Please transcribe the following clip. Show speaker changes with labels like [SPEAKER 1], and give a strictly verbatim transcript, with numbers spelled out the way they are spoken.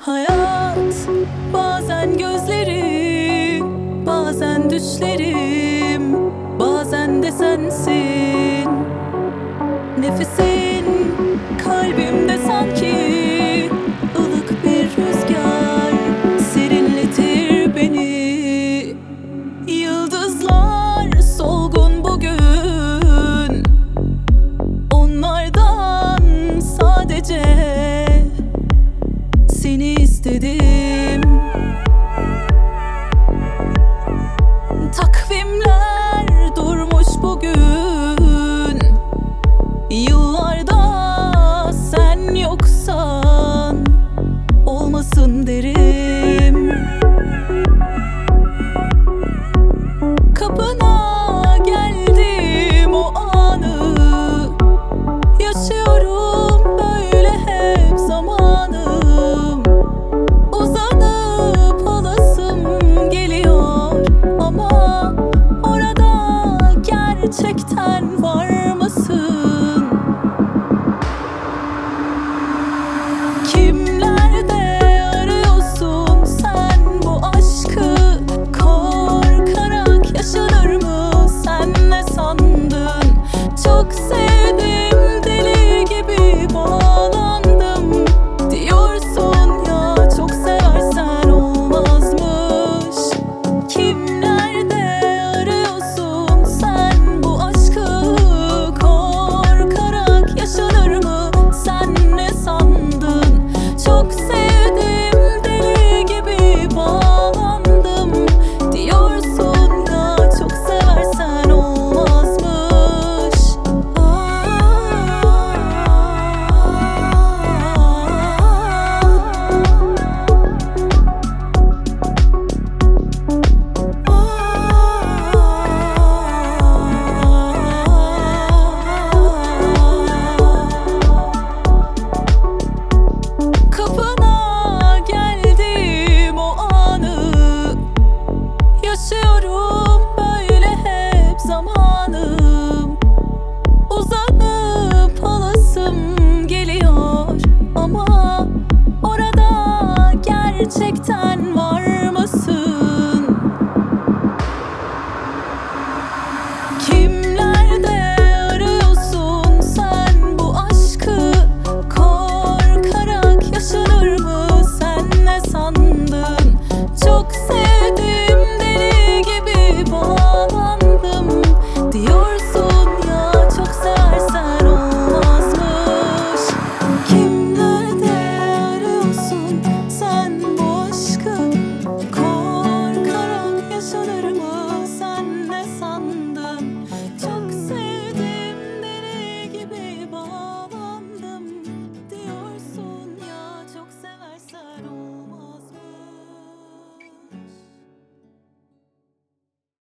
[SPEAKER 1] Hayat bazen gözlerim, bazen düşlerim, bazen de sensin. Nefesin kalbimde sanki ılık bir rüzgar serinletir beni. Yıldızlar solgun bugün, onlardan sadece seni istedim. Takvimler durmuş bugün, yıllarda sen yoksan olmasın derim. Kapına geldim o anı, yaşıyorum böyle hep zamanım. Uzanıp alasım geliyor ama orada gerçekten var mısın? Kimlerde arıyorsun sen bu aşkı? Korkarak yaşanır mı? Sen ne sandın? Çok sevdim, deli gibi bağlandım diyorsun ya, çok seversen olmazmış. Kimlerde arıyorsun sen bu aşkı? Korkarak yaşanır mı? Sen ne sandın? Çok sevdim, deli gibi bağlandım diyorsun ya, çok seversen olmazmış. Kapına geldim o anı, yaşıyorum böyle hep zamanım. Uzanıp alasım geliyor ama orada gerçekten